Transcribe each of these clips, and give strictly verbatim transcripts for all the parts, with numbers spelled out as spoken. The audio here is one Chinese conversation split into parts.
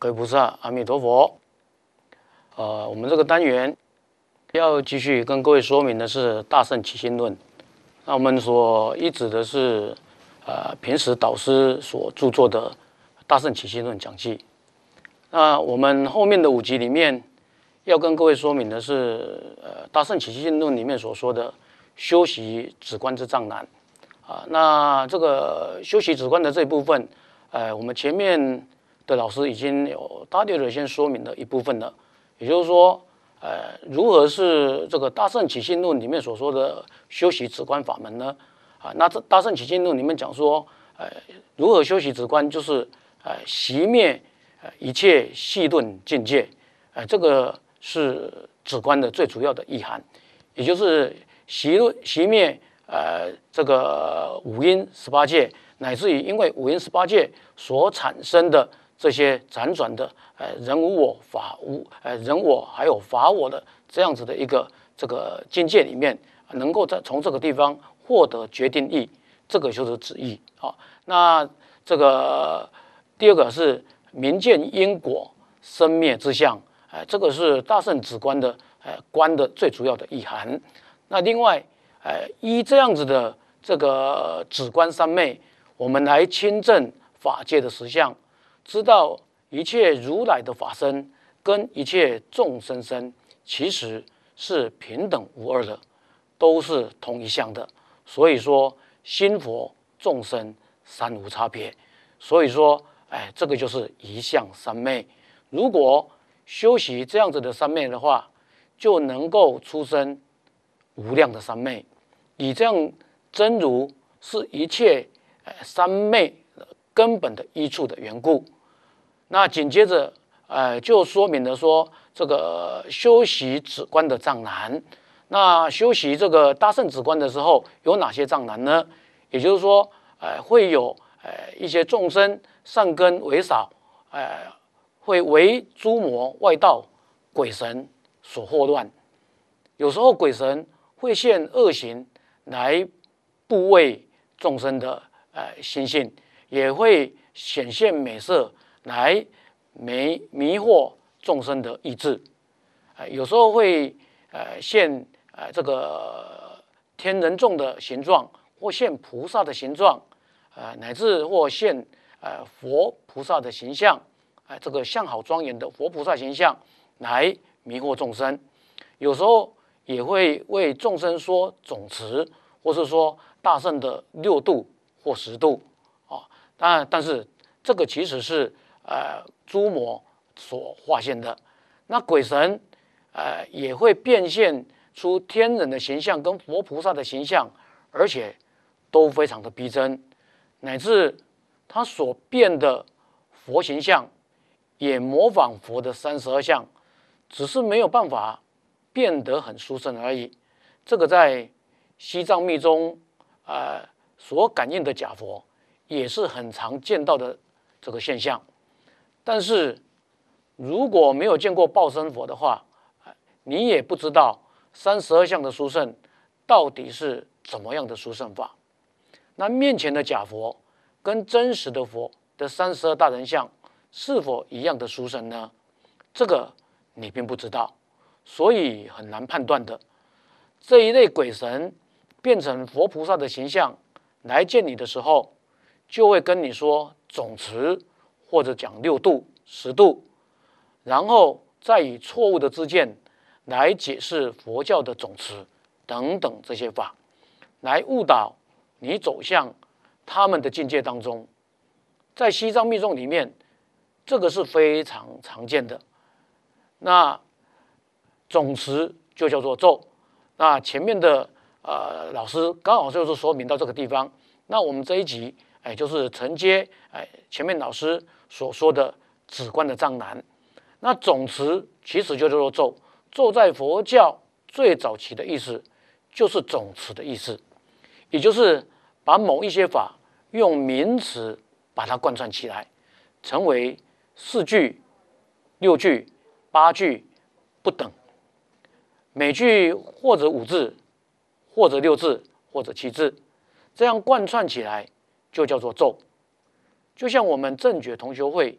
各位菩萨，阿弥陀佛。呃，我们这个单元要继续跟各位说明的是《大乘起信论》。那我们所依指的是呃平时导师所著作的《大乘起信论讲记》。那我们后面的五集里面要跟各位说明的是呃《大乘起信论》里面所说的修习止观之障难。啊，那这个修习止观的这一部分，呃，我们前面的老师已经有大略的先说明了一部分了，也就是说，呃，如何是这个《大乘起信论》里面所说的修习止观法门呢？啊，那这《大乘起信论》里面讲说，呃，如何修习止观，就是呃熄灭呃一切细钝境界，呃，这个是止观的最主要的意涵，也就是熄熄灭。呃，这个五阴十八界，乃至于因为五阴十八界所产生的这些辗转的呃人无我法无呃人我还有法我的这样子的一个这个境界里面，能够在从这个地方获得决定义，这个就是止义啊。那这个第二个是明见因果生灭之相，哎、呃，这个是大乘止观的呃观的最主要的意涵。那另外。呃，依这样子的这个止观三昧，我们来亲证法界的实相，知道一切如来的法身跟一切众生身其实是平等无二的，都是同一相的。所以说，心佛众生三无差别。所以说，哎，这个就是一相三昧。如果修习这样子的三昧的话，就能够出生无量的三昧。以这样真如是一切三昧根本的依处的缘故，那紧接着呃就说明了说这个修习止观的障难。那修习这个大乘止观的时候有哪些障难呢？也就是说，呃会有呃一些众生善根为少，呃会为诸魔外道鬼神所惑乱，有时候鬼神会现恶行。来怖畏众生的呃心性，也会显现美色来迷迷惑众生的意志。呃、有时候会呃现呃这个天人众的形状，或现菩萨的形状，呃乃至或现呃佛菩萨的形象，呃这个相好庄严的佛菩萨形象来迷惑众生。有时候也会为众生说总持，或是说大乘的六度或十度啊。当然，但是这个其实是呃诸魔所化现的。那鬼神呃也会变现出天人的形象跟佛菩萨的形象，而且都非常的逼真，乃至他所变的佛形象也模仿佛的三十二相，只是没有办法变得很殊胜而已。这个在西藏密宗呃所感应的假佛也是很常见到的这个现象。但是如果没有见过报身佛的话，你也不知道三十二相的殊胜到底是怎么样的殊胜法。那面前的假佛跟真实的佛的三十二大人相是否一样的殊胜呢？这个你并不知道，所以很难判断的。这一类鬼神变成佛菩萨的形象来见你的时候，就会跟你说总持，或者讲六度、十度，然后再以错误的知见来解释佛教的总持等等这些法，来误导你走向他们的境界当中。在西藏密宗里面，这个是非常常见的。那总持就叫做咒。那前面的呃老师刚好就是说明到这个地方。那我们这一集哎，就是承接哎前面老师所说的止观的障难。那总持其实就叫做咒，咒在佛教最早期的意思就是总持的意思，也就是把某一些法用名词把它贯穿起来，成为四句、六句、八句不等。每句或者五字，或者六字，或者七字，这样贯穿起来就叫做咒。就像我们正觉同学会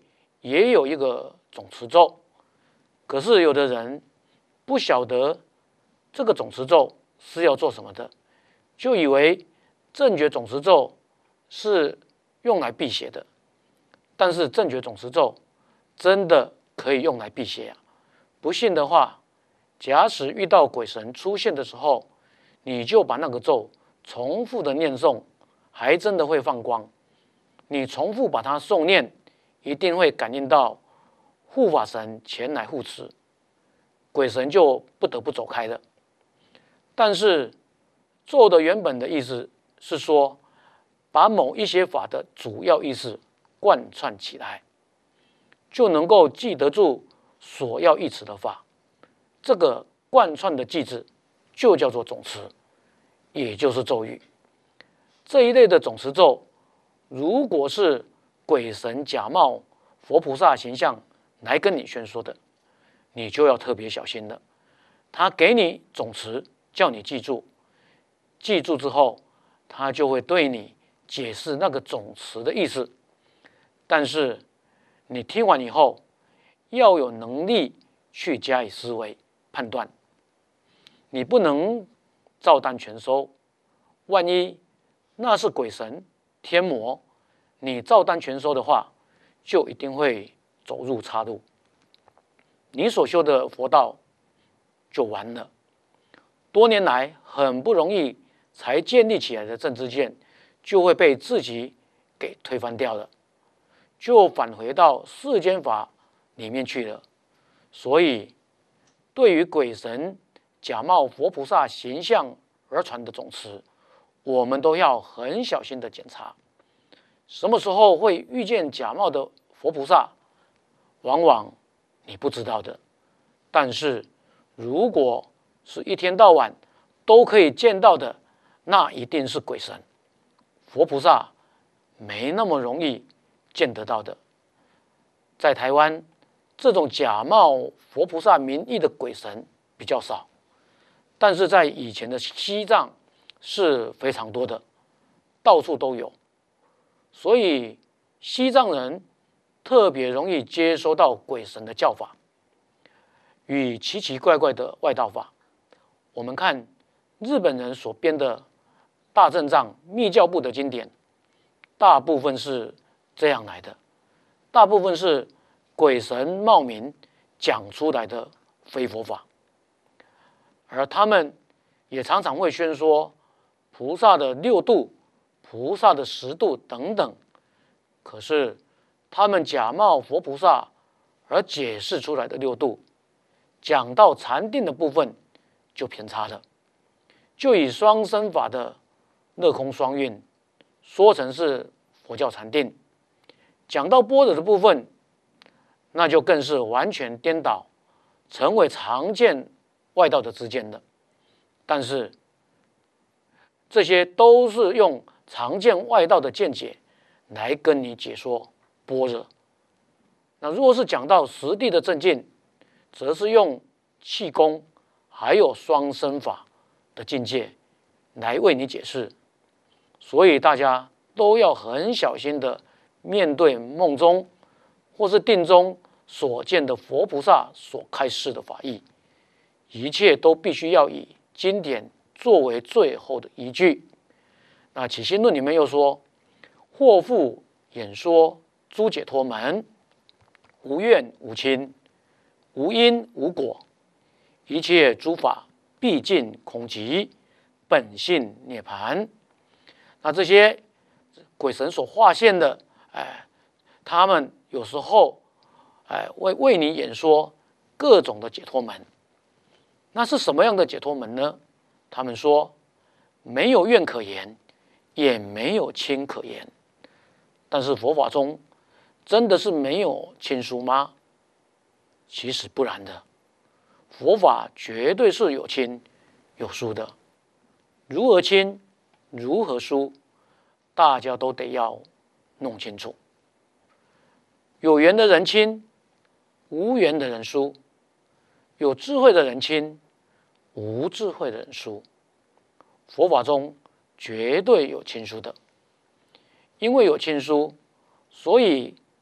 也有一个总持咒，可是有的人不晓得这个总持咒是要做什么的，就以为正觉总持咒是用来辟邪的。但是正觉总持咒真的可以用来辟邪啊！不信的话，假使遇到鬼神出现的时候，你就把那个咒重复的念诵，还真的会放光。你重复把它诵念，一定会感应到护法神前来护持，鬼神就不得不走开了。但是咒的原本的意思是说，把某一些法的主要意思贯穿起来，就能够记得住所要依持的法。这个贯穿的句子就叫做总持，也就是咒语。这一类的总持咒，如果是鬼神假冒佛菩萨形象来跟你宣说的，你就要特别小心了。他给你总持，叫你记住，记住之后，他就会对你解释那个总持的意思。但是你听完以后，要有能力去加以思维判断，你不能照单全收。万一那是鬼神天魔，你照单全收的话，就一定会走入岔路，你所修的佛道就完了。多年来很不容易才建立起来的正知见，就会被自己给推翻掉了，就返回到世间法里面去了。所以对于鬼神假冒佛菩萨形象而传的总持，我们都要很小心的检查。什么时候会遇见假冒的佛菩萨，往往你不知道的。但是如果是一天到晚都可以见到的，那一定是鬼神。佛菩萨没那么容易见得到的。在台湾，这种假冒佛菩萨名义的鬼神比较少，但是在以前的西藏是非常多的，到处都有。所以西藏人特别容易接收到鬼神的教法与奇奇怪怪的外道法。我们看日本人所编的大正藏密教部的经典，大部分是这样来的，大部分是鬼神冒名讲出来的非佛法，而他们也常常会宣说菩萨的六度、菩萨的十度等等。可是他们假冒佛菩萨而解释出来的六度，讲到禅定的部分就偏差了，就以双生法的乐空双运说成是佛教禅定，讲到般若的部分，那就更是完全颠倒，成为常见外道的知见了。但是这些都是用常见外道的见解来跟你解说般若。那如果是讲到实地的正境，则是用气功还有双生法的境界来为你解释。所以大家都要很小心的面对梦中或是定中所见的佛菩萨所开示的法义，一切都必须要以经典作为最后的依据。那起心论里面又说，或复演说诸解脱门，无怨无亲，无因无果，一切诸法毕竟空寂，本性涅槃。那这些鬼神所化现的，哎，他们有时候，哎，为为你演说各种的解脱门。那是什么样的解脱门呢？他们说，没有怨可言，也没有亲可言。但是佛法中真的是没有亲疏吗？其实不然的，佛法绝对是有亲有疏的。如何亲，如何疏，大家都得要弄清楚。有缘的人亲，无缘的人疏；有智慧的人亲，无智慧的人疏。佛法中绝对有亲疏的，因为有亲疏，所以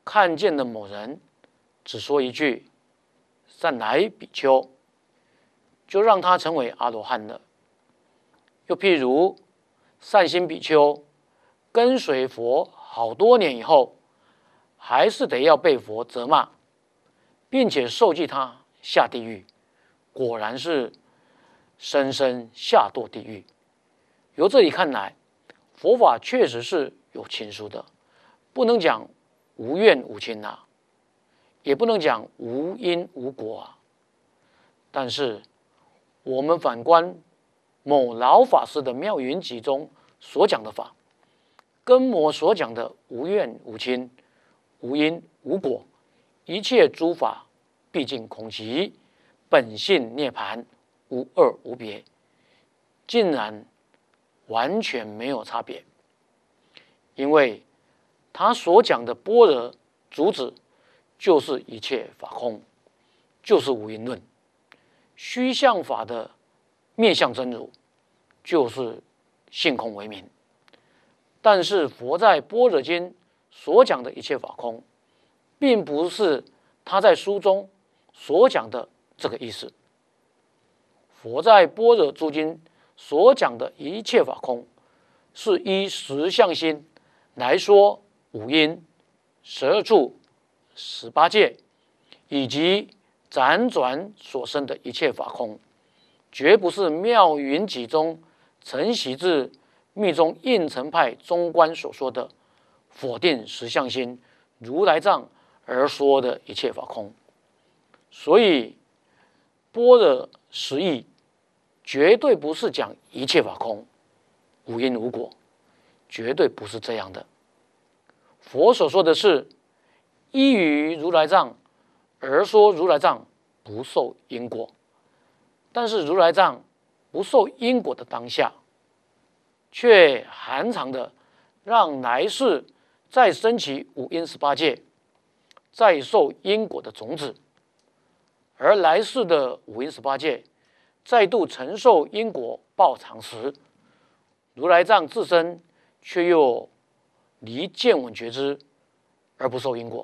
看见了某人，只说一句“善来比丘”，就让他成为阿罗汉了。又譬如善心比丘跟随佛好多年以后，还是得要被佛责骂，并且受记他下地狱，果然是生生下堕地狱。由这里看来，佛法确实是有亲疏的，不能讲无怨无亲啊，也不能讲无因无果啊。但是我们反观某老法师的《妙云集》中所讲的法，跟我所讲的无怨无亲、无因无果，一切诸法毕竟空寂，本性涅槃，无二无别，竟然完全没有差别。因为他所讲的般若主旨就是一切法空，就是无因论。虚相法的面相真如就是性空为名。但是佛在《般若经》所讲的一切法空，并不是他在书中所讲的这个意思。佛在《般若诸经》所讲的一切法空，是依实相心来说五阴、十二处、十八界以及辗转所生的一切法空，绝不是妙云集中承袭自密宗应成派中观所说的否定实相心如来藏而说的一切法空。所以般若实义绝对不是讲一切法空，无因无果，绝对不是这样的。佛所说的是依于如来藏而说如来藏不受因果，但是如来藏不受因果的当下，却含藏的让来世再升起五阴十八界，再受因果的种子。而来世的五阴十八界再度承受因果报偿时，如来藏自身却又离见闻觉知而不受因果。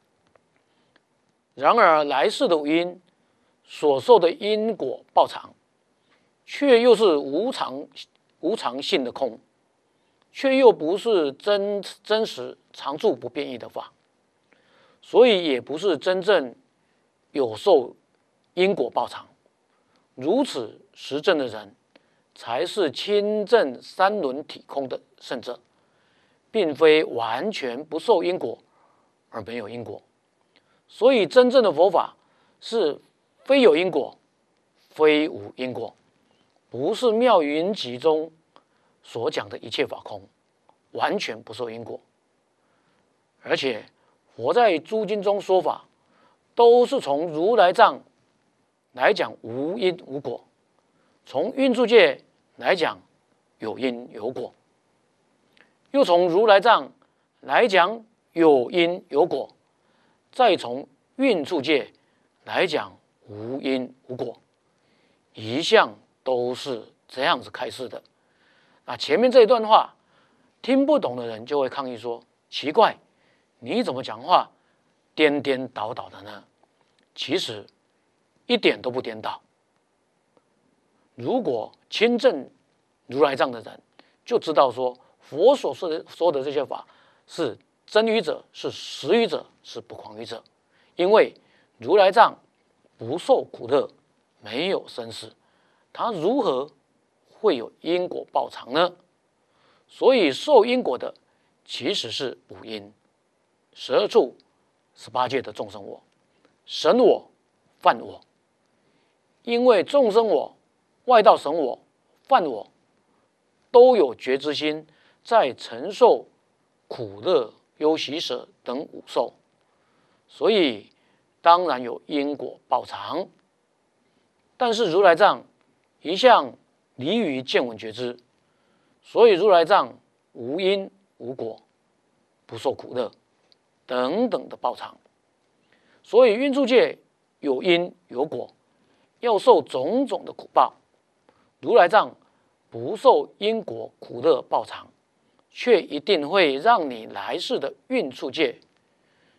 然而来世的五阴所受的因果报偿，却又是无常无常性的空，却又不是真真实常住不变异的法，所以也不是真正有受因果报偿。如此实证的人，才是亲证三轮体空的圣者，并非完全不受因果而没有因果。所以真正的佛法是非有因果，非无因果，不是妙云集中所讲的一切法空，完全不受因果。而且佛在诸经中说法，都是从如来藏来讲无因无果，从运处界来讲有因有果，又从如来藏来讲有因有果，再从运处界来讲无因无果，一向都是这样子开示的。那前面这一段话听不懂的人就会抗议说，奇怪，你怎么讲话颠颠倒倒的呢？其实一点都不颠倒。如果亲证如来藏的人就知道说，佛所说的说的这些法是真语者，是实语者，是不诳语者。因为如来藏不受苦乐，没有生死，他如何会有因果报偿呢？所以受因果的其实是五阴、十二处、十八界的众生我、神我、梵我。因为众生我、外道神我、梵我都有觉知心，在承受苦乐、忧喜舍等五受，所以当然有因果报偿。但是如来藏一向离于见闻觉知，所以如来藏无因无果，不受苦乐等等的报偿。所以运处界有因有果，要受种种的苦报。如来藏不受因果苦乐报偿，却一定会让你来世的运处界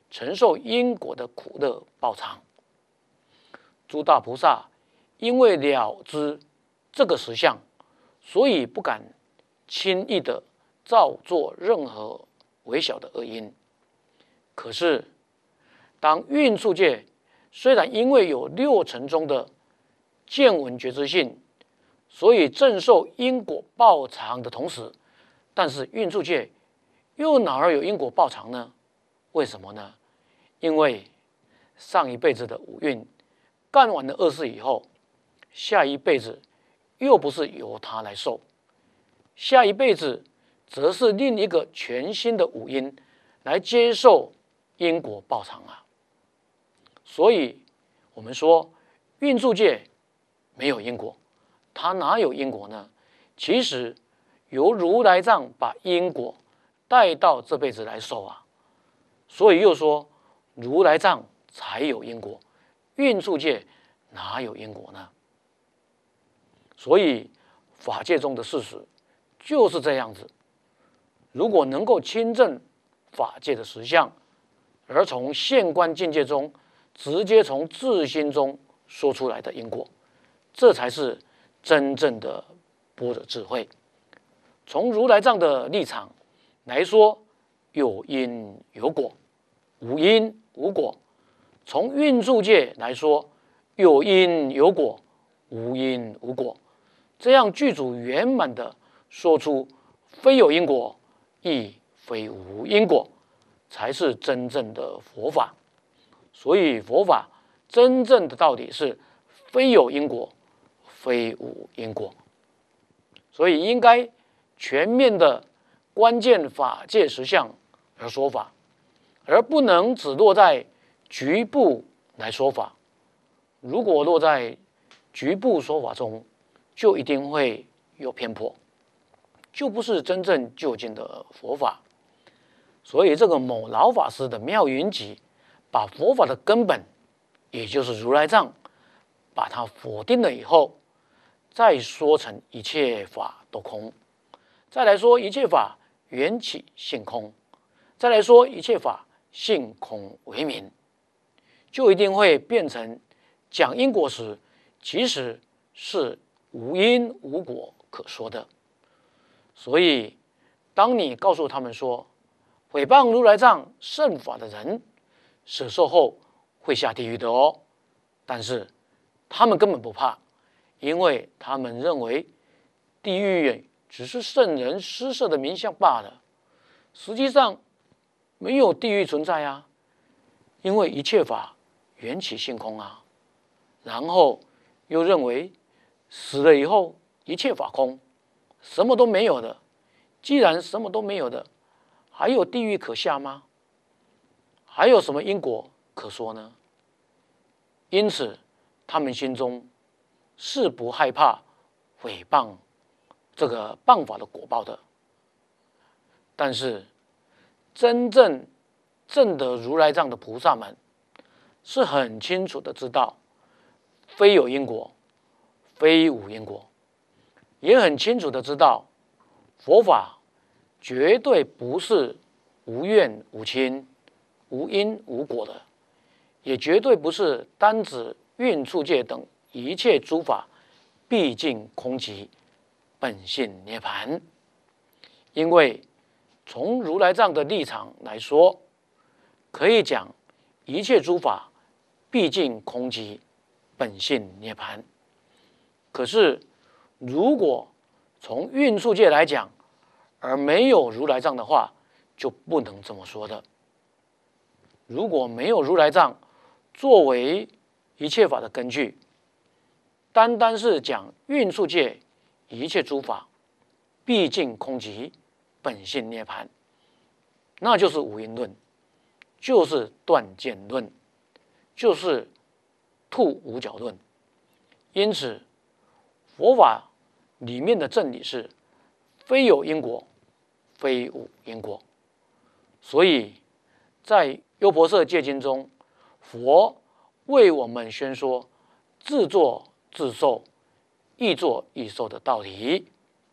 承受因果的苦乐报偿。诸大菩萨因为了知这个实相，所以不敢轻易的造作任何微小的恶因。可是，当运处界虽然因为有六尘中的见闻觉知性，所以正受因果报偿的同时，但是运处界又哪儿有因果报偿呢？为什么呢？因为上一辈子的五蕴干完了恶事以后，下一辈子又不是由他来受，下一辈子则是另一个全新的五阴来接受因果报偿啊。所以我们说运处界没有因果，它哪有因果呢？其实由如来藏把因果带到这辈子来受啊。所以又说如来藏才有因果，运处界哪有因果呢？所以法界中的事实就是这样子。如果能够亲证法界的实相，而从现观境界中直接从自心中说出来的因果，这才是真正的般若智慧。从如来藏的立场来说，有因有果，无因无果；从运处界来说，有因有果，无因无果。这样具足圆满的说出非有因果，亦非无因果，才是真正的佛法。所以佛法真正的道理是非有因果，非无因果。所以应该全面的关键法界实相而说法，而不能只落在局部来说法。如果落在局部说法中，就一定会有偏颇，就不是真正究竟的佛法。所以这个某老法师的妙云集，把佛法的根本，也就是如来藏，把它否定了以后，再说成一切法都空，再来说一切法缘起性空，再来说一切法性空为名，就一定会变成讲因果时，其实是无因无果可说的。所以当你告诉他们说毁谤如来藏圣法的人舍受后会下地狱的哦，但是他们根本不怕，因为他们认为地狱只是圣人施设的名相罢了，实际上没有地狱存在啊，因为一切法缘起性空啊。然后又认为死了以后一切法空，什么都没有的。既然什么都没有的，还有地狱可下吗？还有什么因果可说呢？因此他们心中是不害怕毁谤这个谤法的果报的。但是真正证得如来藏的菩萨们是很清楚的知道非有因果，非无因果，也很清楚的知道佛法绝对不是无怨无亲、无因无果的，也绝对不是单指运处界等一切诸法毕竟空寂，本性涅槃。因为从如来藏的立场来说，可以讲一切诸法毕竟空寂，本性涅槃。可是如果从运处界来讲，而没有如来藏的话，就不能这么说的。如果没有如来藏作为一切法的根据，单单是讲运处界一切诸法毕竟空寂，本性涅槃，那就是无因论，就是断见论，就是兔五角论。因此佛法里面的真理是非有因果，非无因果。所以在优婆塞戒经中，佛为我们宣说自作自受、亦作亦受的道理。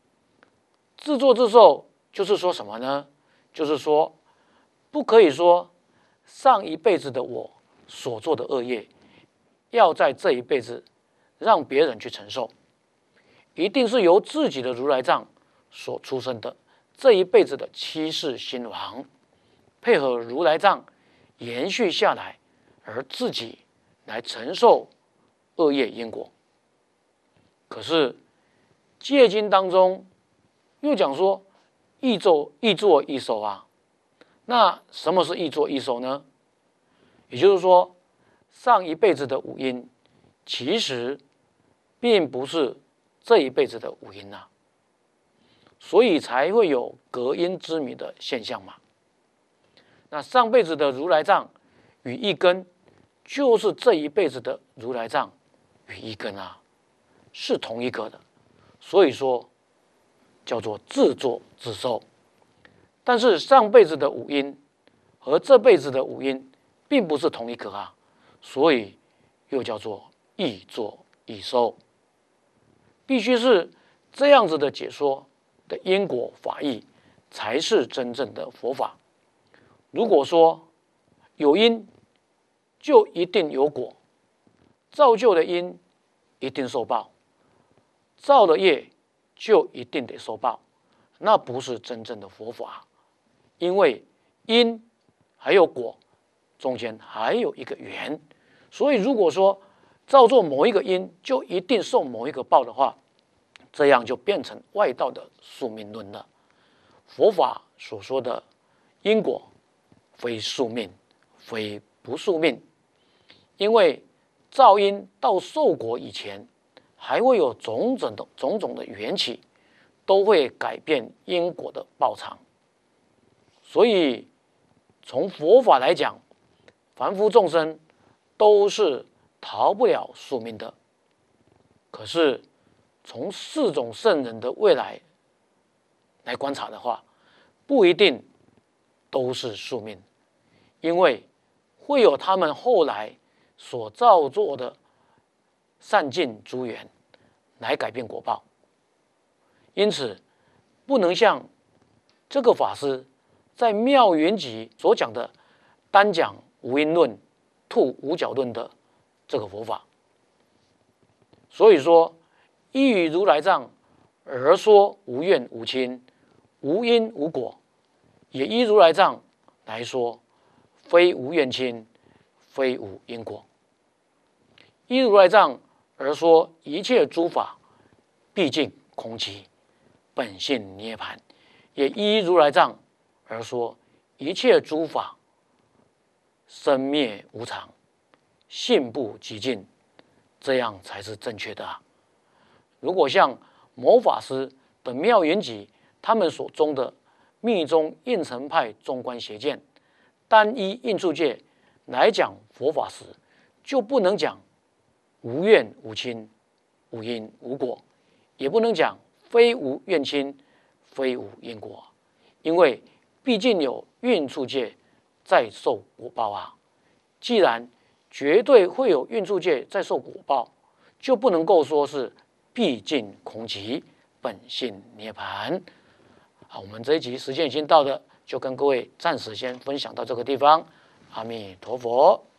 自作自受就是说什么呢？就是说不可以说上一辈子的我所做的恶业，要在这一辈子让别人去承受，一定是由自己的如来藏所出生的这一辈子的七世兴亡，配合如来藏延续下来，而自己来承受恶业因果。可是戒经当中又讲说，易作易作易受啊。那什么是易作易受呢？也就是说，上一辈子的五因，其实并不是这一辈子的五因啊，所以才会有隔因之迷的现象嘛。那上辈子的如来藏与一根，就是这一辈子的如来藏与一根啊，是同一个的，所以说叫做自作自受。但是上辈子的五因和这辈子的五因并不是同一个啊，所以又叫做易作易受。必须是这样子的解说的因果法义，才是真正的佛法。如果说有因就一定有果，造就的因一定受报，造的业就一定得受报，那不是真正的佛法。因为因还有果中间还有一个缘，所以如果说造作某一个因就一定受某一个报的话，这样就变成外道的宿命论了。佛法所说的因果非宿命，非不宿命，因为造因到受果以前，还会有种种的种种的缘起，都会改变因果的报偿。所以从佛法来讲，凡夫众生都是逃不了宿命的。可是从四种圣人的未来来观察的话，不一定都是宿命，因为会有他们后来所造作的善尽诸缘来改变果报。因此不能像这个法师在妙云集所讲的单讲无因论、吐无角论的这个佛法。所以说，依于如来藏而说无怨无亲、无因无果，也依如来藏来说非无怨亲、非无因果。依如来藏而说一切诸法毕竟空寂，本性涅槃，也依如来藏而说一切诸法生灭无常，性不极尽，这样才是正确的啊。如果像某法师的妙云集他们所中的密宗应成派中观邪见，单依应处戒来讲佛法时，就不能讲无怨无亲、无因无果，也不能讲非无怨亲、非无因果，因为毕竟有运处戒在受果报啊。既然绝对会有运处戒在受果报，就不能够说是毕竟空寂，本性涅槃。好，我们这一集时间已经到了，就跟各位暂时先分享到这个地方。阿弥陀佛。